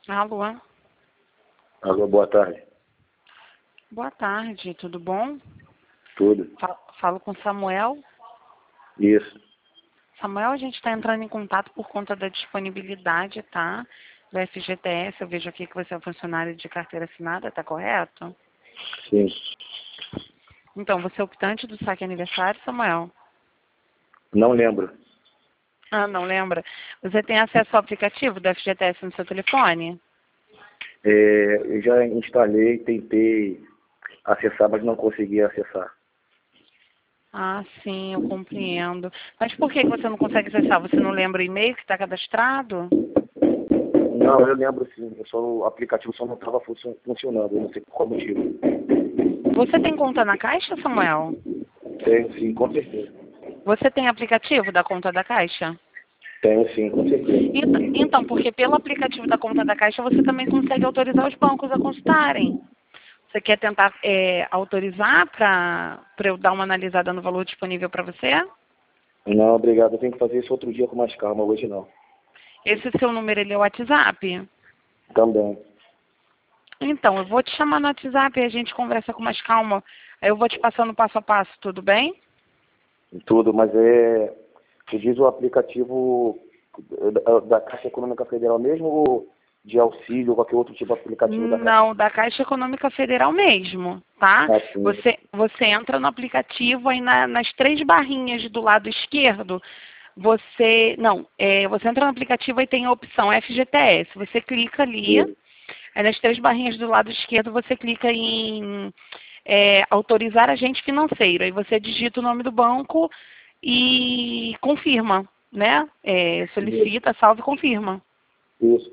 Alô? Alô, boa tarde. Boa tarde, tudo bom? Tudo? Falo com Samuel. Isso. Samuel, a gente está entrando em contato por conta da disponibilidade, tá? Do FGTS, eu vejo aqui que você é funcionário de carteira assinada, tá correto? Sim. Então, você é optante do saque aniversário, Samuel? Não lembro. Ah, não lembra? Você tem acesso ao aplicativo do FGTS no seu telefone? Eu já instalei, tentei acessar, mas não consegui acessar. Ah, sim, eu compreendo. Mas por que você não consegue acessar? Você não lembra o e-mail que está cadastrado? Não, eu lembro sim. O aplicativo só não estava funcionando. Eu não sei por qual motivo. Você tem conta na Caixa, Samuel? Tenho sim, com certeza. Você tem aplicativo da conta da Caixa? Tenho sim, com certeza. Então, porque pelo aplicativo da conta da Caixa você também consegue autorizar os bancos a consultarem. Você quer tentar autorizar para eu dar uma analisada no valor disponível para você? Não, obrigado. Eu tenho que fazer isso outro dia com mais calma. Hoje não. Esse seu número ele é o WhatsApp? Também. Então, eu vou te chamar no WhatsApp e a gente conversa com mais calma. Aí eu vou te passando passo a passo, tudo bem? Tudo, mas você diz o aplicativo da Caixa Econômica Federal mesmo ou de auxílio, qualquer outro tipo de aplicativo da Caixa? Não, da Caixa Econômica Federal mesmo, tá? Sim. Você entra no aplicativo aí nas três barrinhas do lado esquerdo, você entra no aplicativo e tem a opção FGTS. Você clica ali, Isso. aí nas três barrinhas do lado esquerdo você clica em autorizar agente financeiro. Aí você digita o nome do banco e confirma, né? Solicita, salva e confirma. Isso.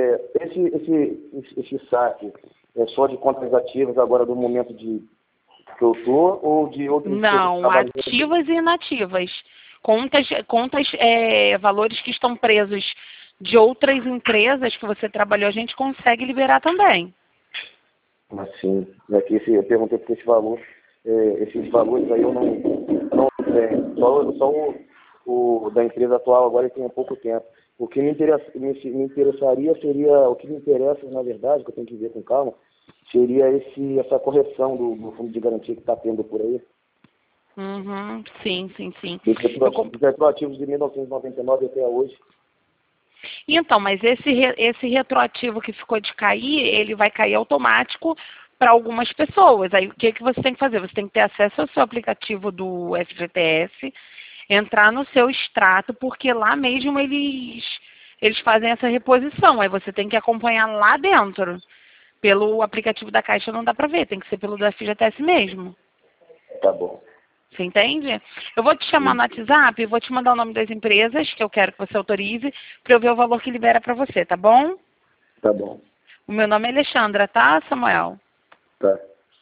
Esse saque é só de contas ativas agora do momento que eu estou ou de outras empresas que Não, trabalham? ativas e inativas. Contas, valores que estão presos de outras empresas que você trabalhou, a gente consegue liberar também. Assim, eu perguntei por esses valores aí eu não tenho. Só o da empresa atual agora tem há pouco tempo. O que me interessaria seria, o que me interessa, na verdade, que eu tenho que ver com calma, seria essa correção do fundo de garantia que está tendo por aí. Uhum, sim, sim, sim. Dos retroativos de 1999 até hoje. Então, mas esse retroativo que ficou de cair, ele vai cair automático para algumas pessoas. Aí o que você tem que fazer? Você tem que ter acesso ao seu aplicativo do FGTS, entrar no seu extrato, porque lá mesmo eles fazem essa reposição. Aí você tem que acompanhar lá dentro. Pelo aplicativo da Caixa não dá para ver, tem que ser pelo do FGTS mesmo. Tá bom. Você entende? Eu vou te chamar no WhatsApp e vou te mandar o nome das empresas que eu quero que você autorize para eu ver o valor que libera para você, tá bom? Tá bom. O meu nome é Alexandra, tá, Samuel? Tá.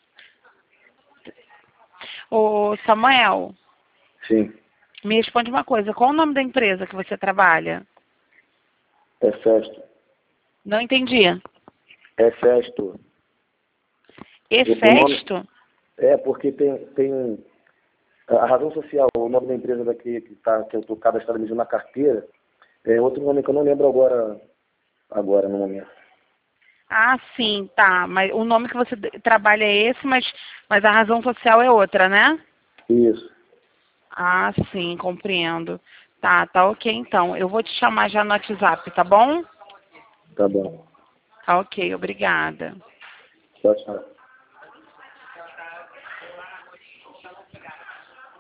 Ô, Samuel, Sim. me responde uma coisa. Qual o nome da empresa que você trabalha? É Festo. Não entendi. É Festo. Efesto? Porque tem a razão social, o nome da empresa daqui que eu estou cadastrado na carteira, é outro nome que eu não lembro agora no momento. Ah, sim, tá. Mas o nome que você trabalha é esse, mas a razão social é outra, né? Isso. Ah, sim, compreendo. Tá ok então. Eu vou te chamar já no WhatsApp, tá bom? Tá bom. Tá ok, obrigada. Tchau, tchau.